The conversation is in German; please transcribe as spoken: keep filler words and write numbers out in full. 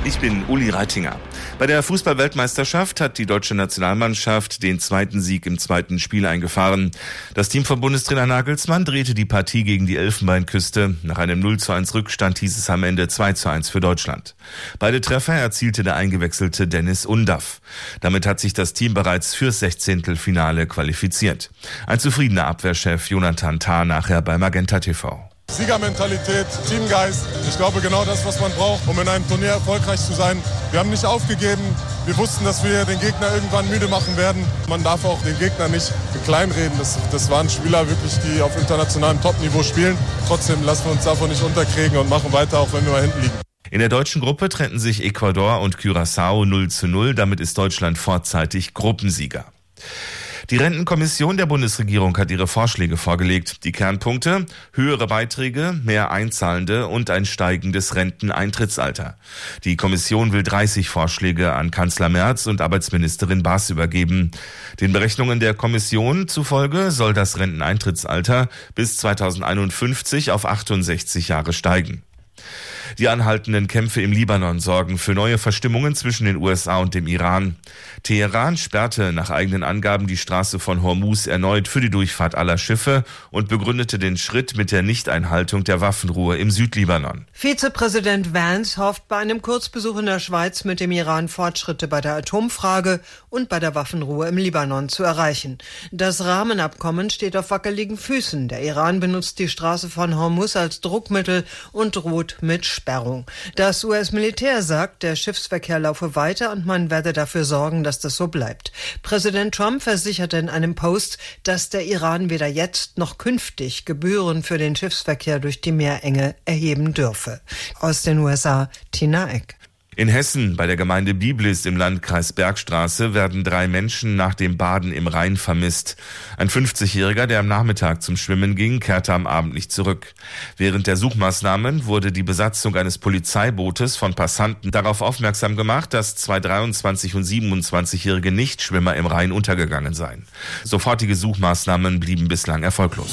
Ich bin Uli Reitinger. Bei der Fußball-Weltmeisterschaft hat die deutsche Nationalmannschaft den zweiten Sieg im zweiten Spiel eingefahren. Das Team von Bundestrainer Nagelsmann drehte die Partie gegen die Elfenbeinküste. Nach einem null zu eins Rückstand hieß es am Ende zwei zu eins für Deutschland. Beide Treffer erzielte der eingewechselte Dennis Undaff. Damit hat sich das Team bereits fürs Sechzehntelfinale qualifiziert. Ein zufriedener Abwehrchef Jonathan Tah nachher bei Magenta T V. Siegermentalität, Teamgeist, ich glaube genau das, was man braucht, um in einem Turnier erfolgreich zu sein. Wir haben nicht aufgegeben, wir wussten, dass wir den Gegner irgendwann müde machen werden. Man darf auch den Gegner nicht kleinreden, das, das waren Spieler wirklich, die auf internationalem Topniveau spielen. Trotzdem lassen wir uns davon nicht unterkriegen und machen weiter, auch wenn wir mal hinten liegen. In der deutschen Gruppe trennten sich Ecuador und Curaçao null zu null, damit ist Deutschland vorzeitig Gruppensieger. Die Rentenkommission der Bundesregierung hat ihre Vorschläge vorgelegt. Die Kernpunkte: höhere Beiträge, mehr Einzahlende und ein steigendes Renteneintrittsalter. Die Kommission will dreißig Vorschläge an Kanzler Merz und Arbeitsministerin Baas übergeben. Den Berechnungen der Kommission zufolge soll das Renteneintrittsalter bis zweitausendeinundfünfzig auf achtundsechzig Jahre steigen. Die anhaltenden Kämpfe im Libanon sorgen für neue Verstimmungen zwischen den U S A und dem Iran. Teheran sperrte nach eigenen Angaben die Straße von Hormuz erneut für die Durchfahrt aller Schiffe und begründete den Schritt mit der Nichteinhaltung der Waffenruhe im Südlibanon. Vizepräsident Vance hofft bei einem Kurzbesuch in der Schweiz mit dem Iran Fortschritte bei der Atomfrage und bei der Waffenruhe im Libanon zu erreichen. Das Rahmenabkommen steht auf wackeligen Füßen. Der Iran benutzt die Straße von Hormuz als Druckmittel und droht mit Sperrung. Das U S-Militär sagt, der Schiffsverkehr laufe weiter und man werde dafür sorgen, dass das so bleibt. Präsident Trump versicherte in einem Post, dass der Iran weder jetzt noch künftig Gebühren für den Schiffsverkehr durch die Meerenge erheben dürfe. Aus den U S A, Tina Eck. In Hessen, bei der Gemeinde Biblis im Landkreis Bergstraße, werden drei Menschen nach dem Baden im Rhein vermisst. Ein fünfzigjähriger, der am Nachmittag zum Schwimmen ging, kehrte am Abend nicht zurück. Während der Suchmaßnahmen wurde die Besatzung eines Polizeibootes von Passanten darauf aufmerksam gemacht, dass zwei dreiundzwanzig- und siebenundzwanzigjährige Nichtschwimmer im Rhein untergegangen seien. Sofortige Suchmaßnahmen blieben bislang erfolglos.